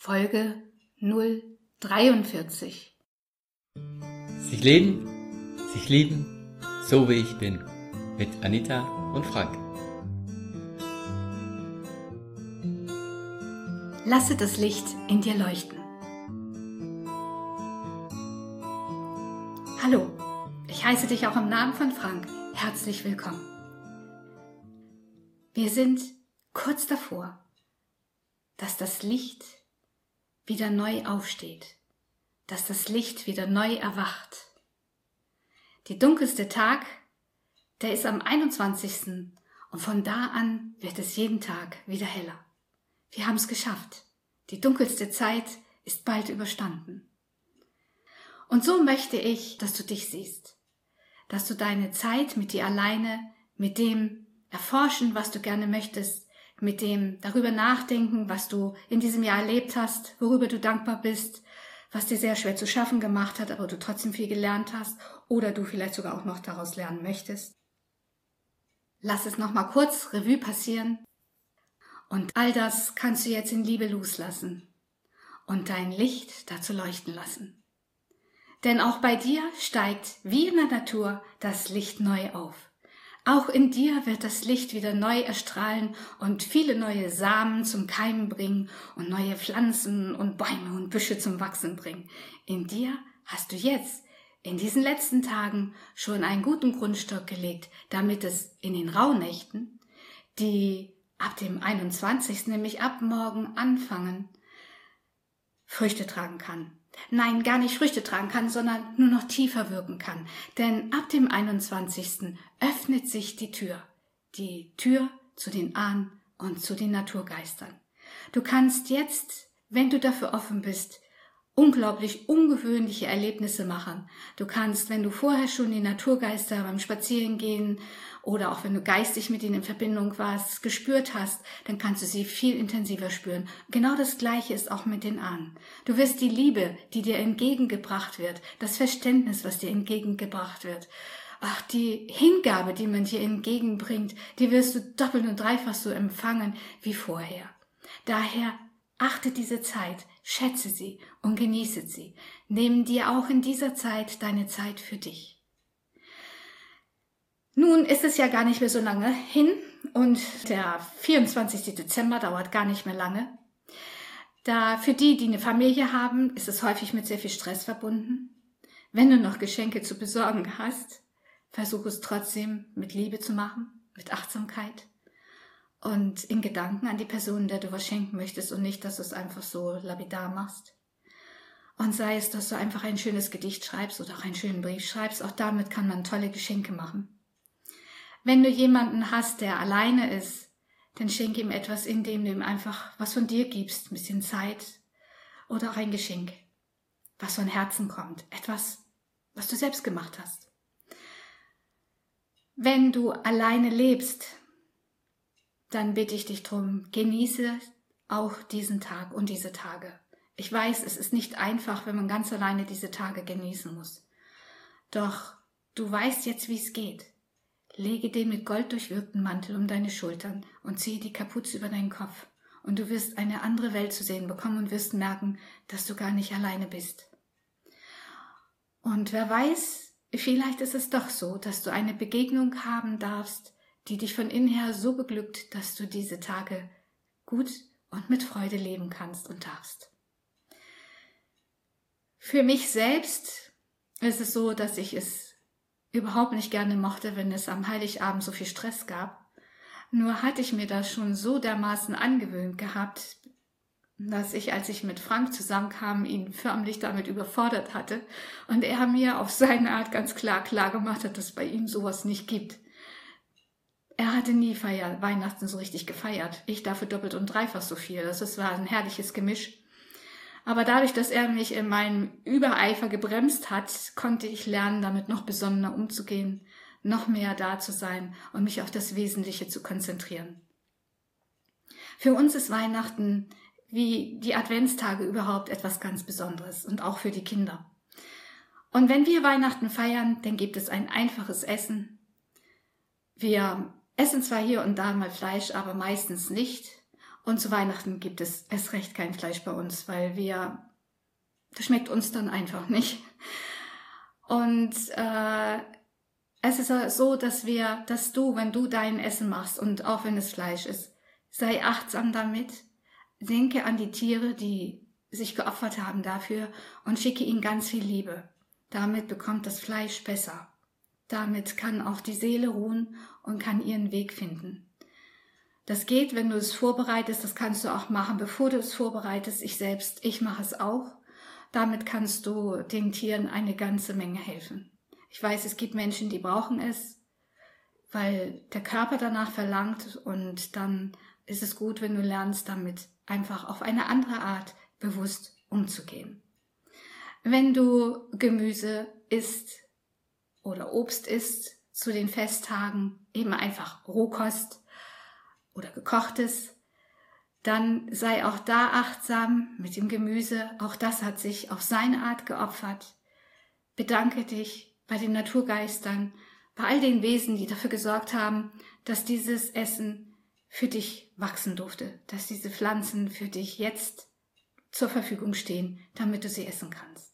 Folge 043. Sich leben, sich lieben, so wie ich bin, mit Anita und Frank. Lasse das Licht in dir leuchten. Hallo, ich heiße dich auch im Namen von Frank herzlich willkommen. Wir sind kurz davor, dass das Licht wieder neu aufsteht, dass das Licht wieder neu erwacht. Der dunkelste Tag, der ist am 21. und von da an wird es jeden Tag wieder heller. Wir haben es geschafft. Die dunkelste Zeit ist bald überstanden. Und so möchte ich, dass du dich siehst, dass du deine Zeit mit dir alleine, mit dem erforschen, was du gerne möchtest, mit dem darüber nachdenken, was du in diesem Jahr erlebt hast, worüber du dankbar bist, was dir sehr schwer zu schaffen gemacht hat, aber du trotzdem viel gelernt hast oder du vielleicht sogar auch noch daraus lernen möchtest. Lass es nochmal kurz Revue passieren und all das kannst du jetzt in Liebe loslassen und dein Licht dazu leuchten lassen. Denn auch bei dir steigt wie in der Natur das Licht neu auf. Auch in dir wird das Licht wieder neu erstrahlen und viele neue Samen zum Keimen bringen und neue Pflanzen und Bäume und Büsche zum Wachsen bringen. In dir hast du jetzt, in diesen letzten Tagen, schon einen guten Grundstock gelegt, damit es in den Rauhnächten, die ab dem 21., nämlich ab morgen anfangen, Früchte tragen kann. Nein, gar nicht Früchte tragen kann, sondern nur noch tiefer wirken kann. Denn ab dem 21. öffnet sich die Tür zu den Ahnen und zu den Naturgeistern. Du kannst jetzt, wenn du dafür offen bist, unglaublich ungewöhnliche Erlebnisse machen. Du kannst, wenn du vorher schon die Naturgeister beim Spazierengehen oder auch wenn du geistig mit ihnen in Verbindung warst, gespürt hast, dann kannst du sie viel intensiver spüren. Genau das Gleiche ist auch mit den Ahnen. Du wirst die Liebe, die dir entgegengebracht wird, das Verständnis, was dir entgegengebracht wird, ach, die Hingabe, die man dir entgegenbringt, die wirst du doppelt und dreifach so empfangen wie vorher. Daher achte diese Zeit, schätze sie und genieße sie. Nimm dir auch in dieser Zeit deine Zeit für dich. Nun ist es ja gar nicht mehr so lange hin und der 24. Dezember dauert gar nicht mehr lange. Da für die eine Familie haben, ist es häufig mit sehr viel Stress verbunden. Wenn du noch Geschenke zu besorgen hast, versuch es trotzdem mit Liebe zu machen, mit Achtsamkeit. Und in Gedanken an die Person, der du was schenken möchtest und nicht, dass du es einfach so lapidar machst. Und sei es, dass du einfach ein schönes Gedicht schreibst oder auch einen schönen Brief schreibst, auch damit kann man tolle Geschenke machen. Wenn du jemanden hast, der alleine ist, dann schenke ihm etwas, indem du ihm einfach was von dir gibst, ein bisschen Zeit oder auch ein Geschenk, was von Herzen kommt, etwas, was du selbst gemacht hast. Wenn du alleine lebst, dann bitte ich dich drum, genieße auch diesen Tag und diese Tage. Ich weiß, es ist nicht einfach, wenn man ganz alleine diese Tage genießen muss. Doch du weißt jetzt, wie es geht. Lege den mit Gold durchwirkten Mantel um deine Schultern und ziehe die Kapuze über deinen Kopf. Und du wirst eine andere Welt zu sehen bekommen und wirst merken, dass du gar nicht alleine bist. Und wer weiß, vielleicht ist es doch so, dass du eine Begegnung haben darfst, die dich von innen her so beglückt, dass du diese Tage gut und mit Freude leben kannst und darfst. Für mich selbst ist es so, dass ich es überhaupt nicht gerne mochte, wenn es am Heiligabend so viel Stress gab. Nur hatte ich mir das schon so dermaßen angewöhnt gehabt, dass ich, als ich mit Frank zusammenkam, ihn förmlich damit überfordert hatte und er mir auf seine Art ganz klar gemacht hat, dass es bei ihm sowas nicht gibt. Er hatte nie Weihnachten so richtig gefeiert. Ich dafür doppelt und dreifach so viel. Das war ein herrliches Gemisch. Aber dadurch, dass er mich in meinem Übereifer gebremst hat, konnte ich lernen, damit noch besonnener umzugehen, noch mehr da zu sein und mich auf das Wesentliche zu konzentrieren. Für uns ist Weihnachten wie die Adventstage überhaupt etwas ganz Besonderes und auch für die Kinder. Und wenn wir Weihnachten feiern, dann gibt es ein einfaches Essen. Wir essen zwar hier und da mal Fleisch, aber meistens nicht. Und zu Weihnachten gibt es erst recht kein Fleisch bei uns, weil das schmeckt uns dann einfach nicht. Und es ist so, dass du, wenn du dein Essen machst und auch wenn es Fleisch ist, sei achtsam damit, denke an die Tiere, die sich geopfert haben dafür und schicke ihnen ganz viel Liebe. Damit bekommt das Fleisch besser. Damit kann auch die Seele ruhen und kann ihren Weg finden. Das geht, wenn du es vorbereitest, das kannst du auch machen, bevor du es vorbereitest. Ich mache es auch. Damit kannst du den Tieren eine ganze Menge helfen. Ich weiß, es gibt Menschen, die brauchen es, weil der Körper danach verlangt, und dann ist es gut, wenn du lernst, damit einfach auf eine andere Art bewusst umzugehen. Wenn du Gemüse isst oder Obst isst zu den Festtagen, eben einfach Rohkost oder gekochtes, dann sei auch da achtsam mit dem Gemüse. Auch das hat sich auf seine Art geopfert. Bedanke dich bei den Naturgeistern, bei all den Wesen, die dafür gesorgt haben, dass dieses Essen für dich wachsen durfte, dass diese Pflanzen für dich jetzt zur Verfügung stehen, damit du sie essen kannst.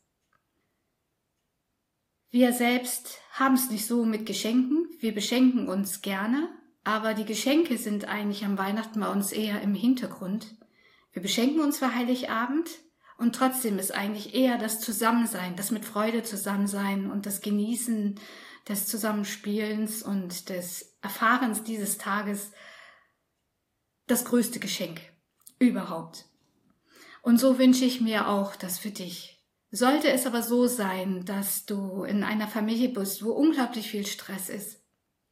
Wir selbst haben es nicht so mit Geschenken. Wir beschenken uns gerne, aber die Geschenke sind eigentlich am Weihnachten bei uns eher im Hintergrund. Wir beschenken uns für Heiligabend und trotzdem ist eigentlich eher das Zusammensein, das mit Freude Zusammensein und das Genießen des Zusammenspielens und des Erfahrens dieses Tages das größte Geschenk überhaupt. Und so wünsche ich mir auch das für dich. Sollte es aber so sein, dass du in einer Familie bist, wo unglaublich viel Stress ist,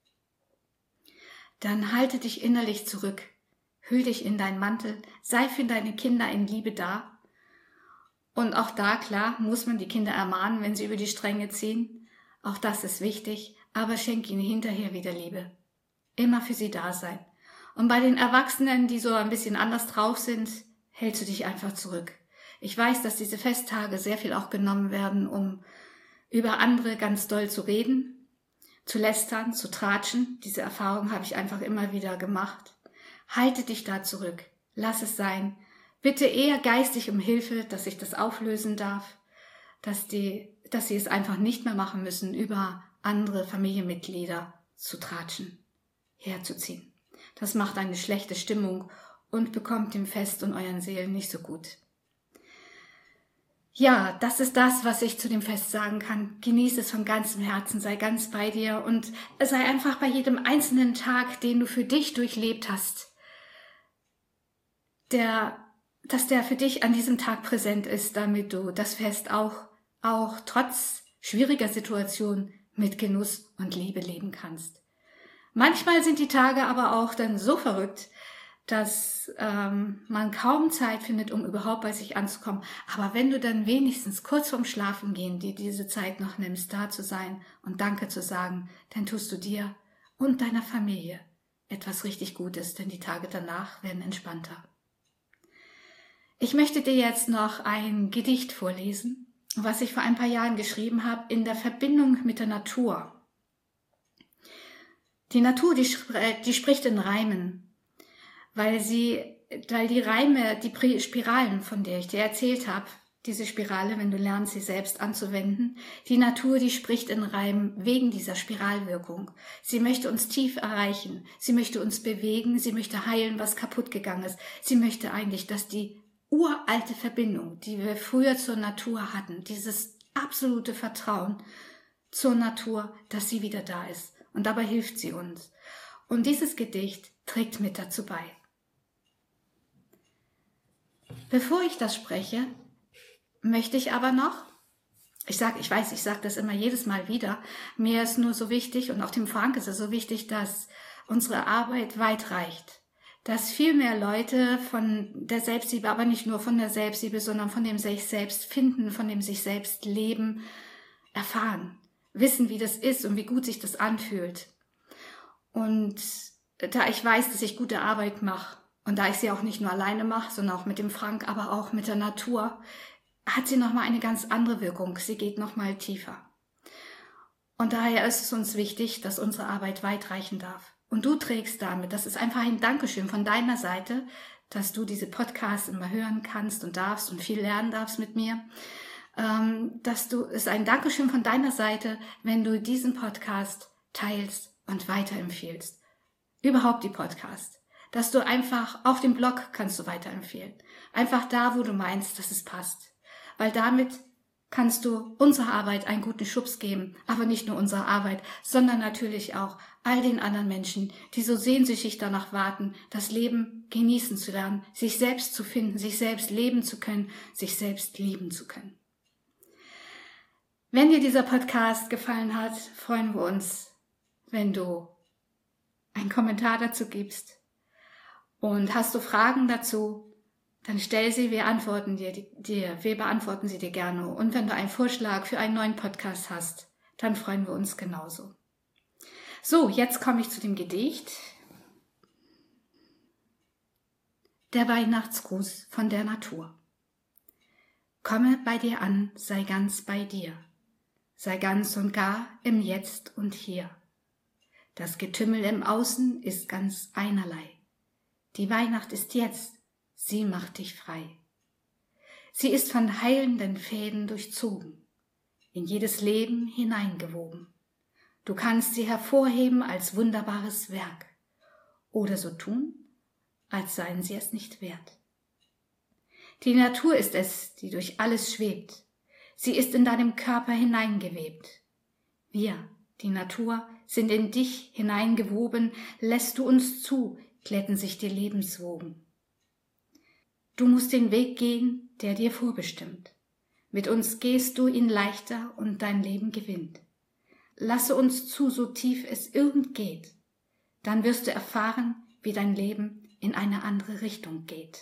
dann halte dich innerlich zurück, hüll dich in deinen Mantel, sei für deine Kinder in Liebe da. Und auch da, klar, muss man die Kinder ermahnen, wenn sie über die Stränge ziehen. Auch das ist wichtig, aber schenk ihnen hinterher wieder Liebe. Immer für sie da sein. Und bei den Erwachsenen, die so ein bisschen anders drauf sind, hältst du dich einfach zurück. Ich weiß, dass diese Festtage sehr viel auch genommen werden, um über andere ganz doll zu reden, zu lästern, zu tratschen. Diese Erfahrung habe ich einfach immer wieder gemacht. Halte dich da zurück. Lass es sein. Bitte eher geistig um Hilfe, dass ich das auflösen darf, dass sie es einfach nicht mehr machen müssen, über andere Familienmitglieder zu tratschen, herzuziehen. Das macht eine schlechte Stimmung und bekommt dem Fest und euren Seelen nicht so gut. Ja, das ist das, was ich zu dem Fest sagen kann. Genieß es von ganzem Herzen, sei ganz bei dir und sei einfach bei jedem einzelnen Tag, den du für dich durchlebt hast, dass der für dich an diesem Tag präsent ist, damit du das Fest auch trotz schwieriger Situationen mit Genuss und Liebe leben kannst. Manchmal sind die Tage aber auch dann so verrückt, dass man kaum Zeit findet, um überhaupt bei sich anzukommen. Aber wenn du dann wenigstens kurz vorm Schlafengehen dir diese Zeit noch nimmst, da zu sein und Danke zu sagen, dann tust du dir und deiner Familie etwas richtig Gutes, denn die Tage danach werden entspannter. Ich möchte dir jetzt noch ein Gedicht vorlesen, was ich vor ein paar Jahren geschrieben habe, in der Verbindung mit der Natur. Die Natur, die spricht in Reimen, weil die Reime, die Spiralen, von der ich dir erzählt habe, diese Spirale, wenn du lernst, sie selbst anzuwenden, die Natur, die spricht in Reimen wegen dieser Spiralwirkung. Sie möchte uns tief erreichen, sie möchte uns bewegen, sie möchte heilen, was kaputt gegangen ist. Sie möchte eigentlich, dass die uralte Verbindung, die wir früher zur Natur hatten, dieses absolute Vertrauen zur Natur, dass sie wieder da ist. Und dabei hilft sie uns. Und dieses Gedicht trägt mit dazu bei. Bevor ich das spreche, möchte ich aber noch, ich sage das immer jedes Mal wieder, mir ist nur so wichtig und auch dem Frank ist es so wichtig, dass unsere Arbeit weit reicht. Dass viel mehr Leute von der Selbstliebe, aber nicht nur von der Selbstliebe, sondern von dem sich selbst finden, von dem sich selbst leben, erfahren. Wissen, wie das ist und wie gut sich das anfühlt. Und da ich weiß, dass ich gute Arbeit mache und da ich sie auch nicht nur alleine mache, sondern auch mit dem Frank, aber auch mit der Natur, hat sie nochmal eine ganz andere Wirkung. Sie geht nochmal tiefer. Und daher ist es uns wichtig, dass unsere Arbeit weit reichen darf. Und du trägst damit, das ist einfach ein Dankeschön von deiner Seite, dass du diese Podcasts immer hören kannst und darfst und viel lernen darfst mit mir. Es ist ein Dankeschön von deiner Seite, wenn du diesen Podcast teilst und weiterempfehlst. Überhaupt die Podcast. Dass du einfach auf dem Blog kannst du weiterempfehlen. Einfach da, wo du meinst, dass es passt. Weil damit kannst du unserer Arbeit einen guten Schubs geben. Aber nicht nur unserer Arbeit, sondern natürlich auch all den anderen Menschen, die so sehnsüchtig danach warten, das Leben genießen zu lernen, sich selbst zu finden, sich selbst leben zu können, sich selbst lieben zu können. Wenn dir dieser Podcast gefallen hat, freuen wir uns, wenn du einen Kommentar dazu gibst. Und hast du Fragen dazu, dann stell sie, wir beantworten sie dir gerne. Und wenn du einen Vorschlag für einen neuen Podcast hast, dann freuen wir uns genauso. So, jetzt komme ich zu dem Gedicht. Der Weihnachtsgruß von der Natur. Komme bei dir an, sei ganz bei dir. Sei ganz und gar im Jetzt und Hier. Das Getümmel im Außen ist ganz einerlei. Die Weihnacht ist jetzt, sie macht dich frei. Sie ist von heilenden Fäden durchzogen, in jedes Leben hineingewoben. Du kannst sie hervorheben als wunderbares Werk oder so tun, als seien sie es nicht wert. Die Natur ist es, die durch alles schwebt. Sie ist in deinem Körper hineingewebt. Wir, die Natur, sind in dich hineingewoben, lässt du uns zu, glätten sich die Lebenswogen. Du musst den Weg gehen, der dir vorbestimmt. Mit uns gehst du ihn leichter und dein Leben gewinnt. Lasse uns zu, so tief es irgend geht. Dann wirst du erfahren, wie dein Leben in eine andere Richtung geht.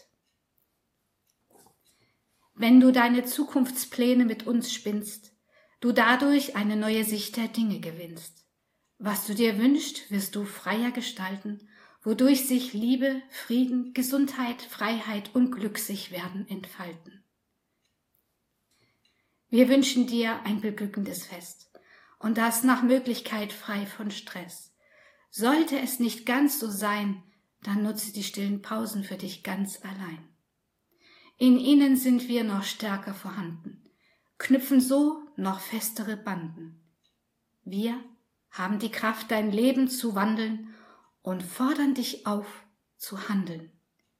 Wenn du deine Zukunftspläne mit uns spinnst, du dadurch eine neue Sicht der Dinge gewinnst. Was du dir wünschst, wirst du freier gestalten, wodurch sich Liebe, Frieden, Gesundheit, Freiheit und Glück sich werden entfalten. Wir wünschen dir ein beglückendes Fest und das nach Möglichkeit frei von Stress. Sollte es nicht ganz so sein, dann nutze die stillen Pausen für dich ganz allein. In ihnen sind wir noch stärker vorhanden, knüpfen so noch festere Banden. Wir haben die Kraft, dein Leben zu wandeln und fordern dich auf, zu handeln.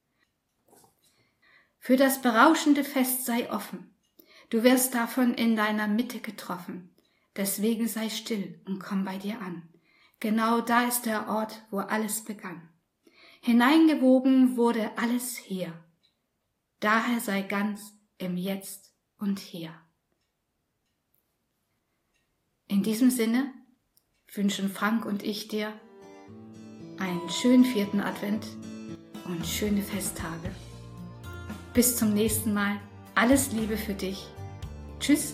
Für das berauschende Fest sei offen, du wirst davon in deiner Mitte getroffen, deswegen sei still und komm bei dir an. Genau da ist der Ort, wo alles begann. Hineingewoben wurde alles hier. Daher sei ganz im Jetzt und Hier. In diesem Sinne wünschen Frank und ich dir einen schönen 4. Advent und schöne Festtage. Bis zum nächsten Mal. Alles Liebe für dich. Tschüss.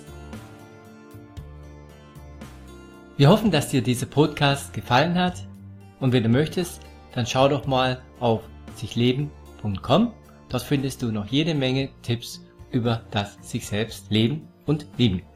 Wir hoffen, dass dir dieser Podcast gefallen hat und wenn du möchtest, dann schau doch mal auf sichleben.com. Dort findest du noch jede Menge Tipps über das sich selbst leben und lieben.